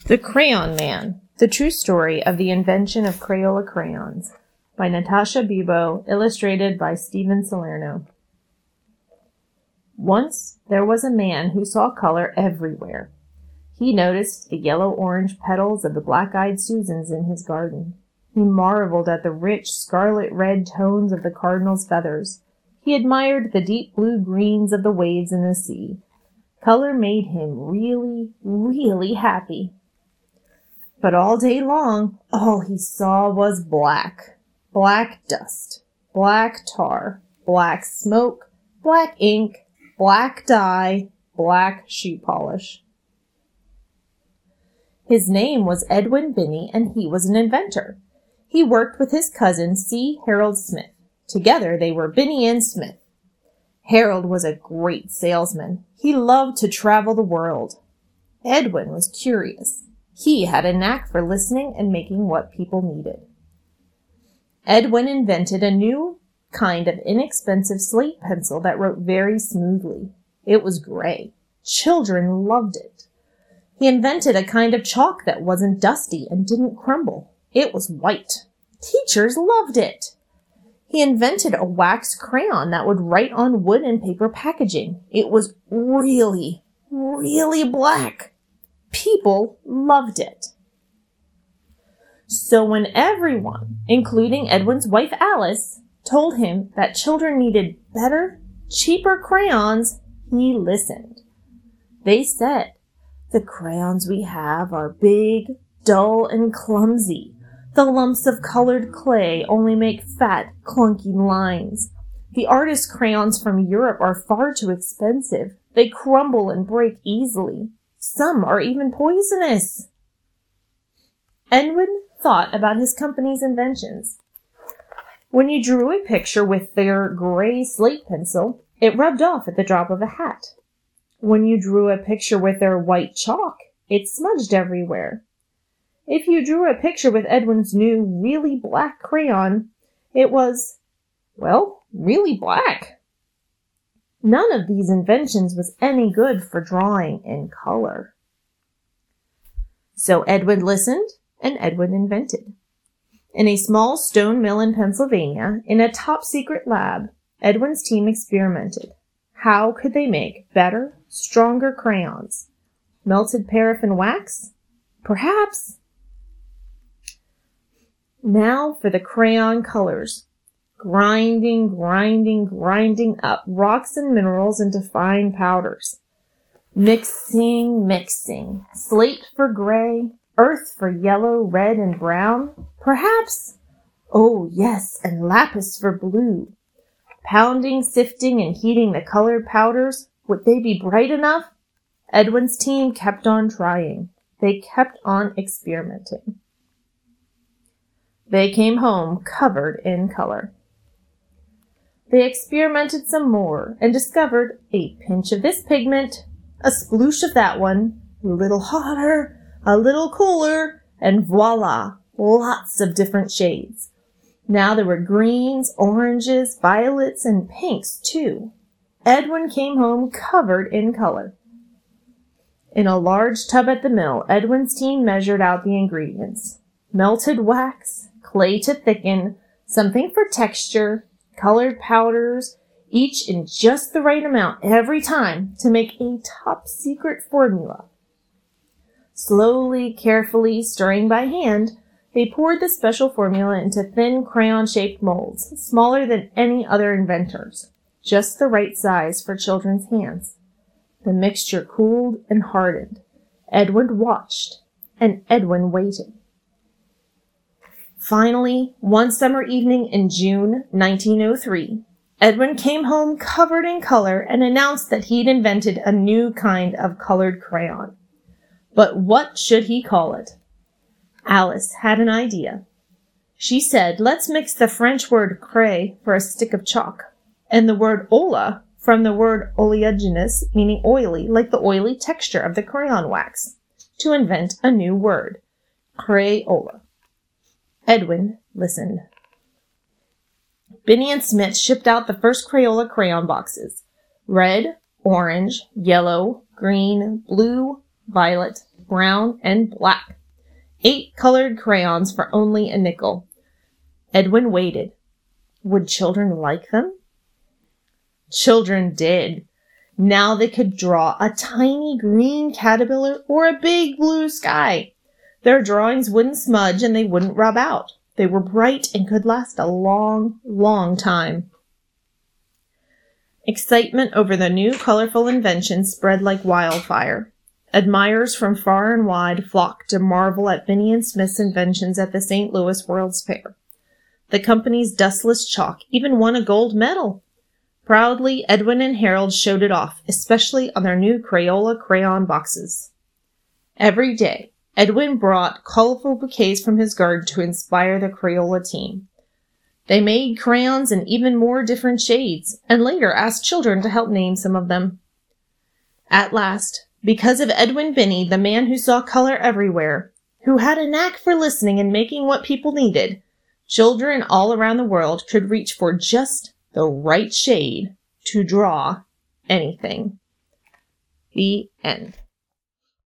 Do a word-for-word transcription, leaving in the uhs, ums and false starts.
The Crayon Man, The True Story of the Invention of Crayola Crayons, by Natasha Bibo, illustrated by Stephen Salerno. Once there was a man who saw color everywhere. He noticed the yellow-orange petals of the black-eyed Susans in his garden. He marveled at the rich scarlet-red tones of the cardinal's feathers. He admired the deep blue-greens of the waves in the sea. Color made him really, really happy. But all day long, all he saw was black. Black dust, black tar, black smoke, black ink, black dye, black shoe polish. His name was Edwin Binney, and he was an inventor. He worked with his cousin, C. Harold Smith. Together they were Binney and Smith. Harold was a great salesman. He loved to travel the world. Edwin was curious. He had a knack for listening and making what people needed. Edwin invented a new kind of inexpensive slate pencil that wrote very smoothly. It was gray. Children loved it. He invented a kind of chalk that wasn't dusty and didn't crumble. It was white. Teachers loved it. He invented a wax crayon that would write on wood and paper packaging. It was really, really black. People loved it. So when everyone, including Edwin's wife Alice, told him that children needed better, cheaper crayons, he listened. They said, "The crayons we have are big, dull, and clumsy. The lumps of colored clay only make fat, clunky lines. The artist crayons from Europe are far too expensive. They crumble and break easily. Some are even poisonous." Edwin thought about his company's inventions. When you drew a picture with their gray slate pencil, it rubbed off at the drop of a hat. When you drew a picture with their white chalk, it smudged everywhere. If you drew a picture with Edwin's new, really black crayon, it was, well, really black. None of these inventions was any good for drawing in color. So Edwin listened, and Edwin invented. In a small stone mill in Pennsylvania, in a top-secret lab, Edwin's team experimented. How could they make better, stronger crayons? Melted paraffin wax? Perhaps. Now for the crayon colors. Grinding, grinding, grinding up rocks and minerals into fine powders. Mixing, mixing. Slate for gray, earth for yellow, red, and brown. Perhaps. Oh, yes, and lapis for blue. Pounding, sifting, and heating the colored powders. Would they be bright enough? Edwin's team kept on trying. They kept on experimenting. They came home covered in color. They experimented some more and discovered a pinch of this pigment, a sploosh of that one, a little hotter, a little cooler, and voila, lots of different shades. Now there were greens, oranges, violets, and pinks, too. Edwin came home covered in color. In a large tub at the mill, Edwin's team measured out the ingredients. Melted wax, clay to thicken, something for texture, colored powders, each in just the right amount every time to make a top-secret formula. Slowly, carefully, stirring by hand, they poured the special formula into thin crayon-shaped molds, smaller than any other inventor's, just the right size for children's hands. The mixture cooled and hardened. Edwin watched, and Edwin waited. Finally, one summer evening in June nineteen oh three, Edwin came home covered in color and announced that he'd invented a new kind of colored crayon. But what should he call it? Alice had an idea. She said, "Let's mix the French word cray for a stick of chalk, and the word ola from the word oleaginous, meaning oily, like the oily texture of the crayon wax, to invent a new word, Crayola." Edwin listened. Binney and Smith shipped out the first Crayola crayon boxes. Red, orange, yellow, green, blue, violet, brown, and black. Eight colored crayons for only a nickel. Edwin waited. Would children like them? Children did. Now they could draw a tiny green caterpillar or a big blue sky. Their drawings wouldn't smudge and they wouldn't rub out. They were bright and could last a long, long time. Excitement over the new colorful invention spread like wildfire. Admirers from far and wide flocked to marvel at Binney and Smith's inventions at the Saint Louis World's Fair. The company's dustless chalk even won a gold medal. Proudly, Edwin and Harold showed it off, especially on their new Crayola crayon boxes. Every day, Edwin brought colorful bouquets from his garden to inspire the Crayola team. They made crayons in even more different shades, and later asked children to help name some of them. At last, because of Edwin Binney, the man who saw color everywhere, who had a knack for listening and making what people needed, children all around the world could reach for just the right shade to draw anything. The end.